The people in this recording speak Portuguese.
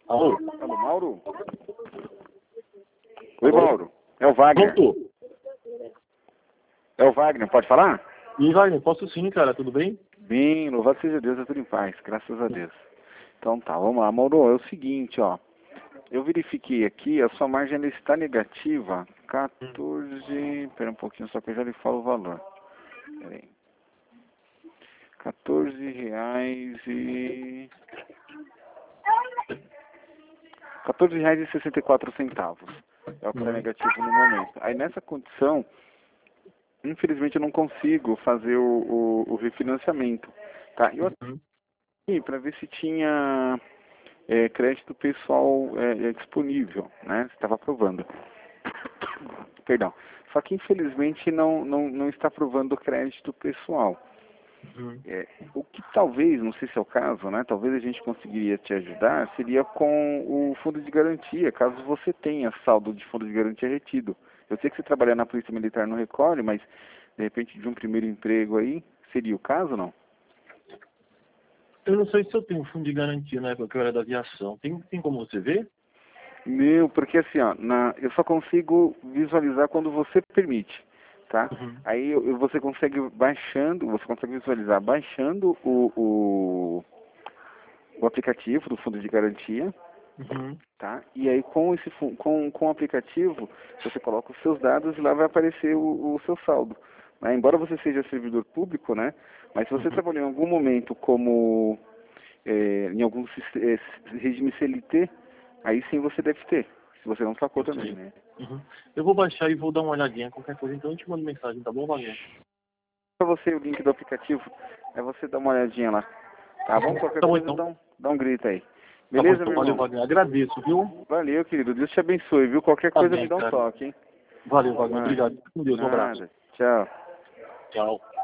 Alô? Alô, Mauro? Oi, Mauro. É o Wagner. Pronto. É o Wagner, pode falar? E aí, Wagner, posso sim, cara, tudo bem? Bem, louvado seja Deus, é tudo em paz, graças a Deus. Então tá, vamos lá. Mauro, é o seguinte, ó. Eu verifiquei aqui, a sua margem ela está negativa, 14... Pera um pouquinho, só que eu já lhe falo o valor. Pera aí. R$14,64. É o que está negativo no momento. Aí nessa condição, infelizmente eu não consigo fazer o refinanciamento. Tá? Eu aqui para ver se tinha crédito pessoal disponível, né? Você estava aprovando. Perdão. Só que infelizmente não está aprovando o crédito pessoal. O que talvez, não sei se é o caso, né? Talvez a gente conseguiria te ajudar, seria com o fundo de garantia, caso você tenha saldo de fundo de garantia retido. Eu sei que você trabalha na Polícia Militar no Recolhe, mas de repente de um primeiro emprego aí, seria o caso, não? Eu não sei se eu tenho fundo de garantia na época que eu era da aviação. Tem como você ver? Meu, porque assim, ó, eu só consigo visualizar quando você permite, tá? Aí você consegue você consegue visualizar baixando o aplicativo do fundo de garantia, tá? E aí com o aplicativo você coloca os seus dados e lá vai aparecer o seu saldo, né? Embora você seja servidor público, né? Mas se você trabalhou em algum momento como em algum regime CLT, aí sim você deve ter, se você não sacou também, né? Eu vou baixar e vou dar uma olhadinha, qualquer coisa, então eu te mando mensagem, tá bom, Wagner? Para você o link do aplicativo, é você dar uma olhadinha lá, tá bom? Qualquer Tá bom, coisa então. dá um grito aí. Tá bom, Beleza, então. meu Valeu, irmão? Wagner. Agradeço, viu? Valeu, querido. Deus te abençoe, viu? Qualquer Tá coisa me bem, dá um cara. toque, hein? Valeu, Wagner. Obrigado. Com Deus, um abraço. Nada. Tchau. Tchau.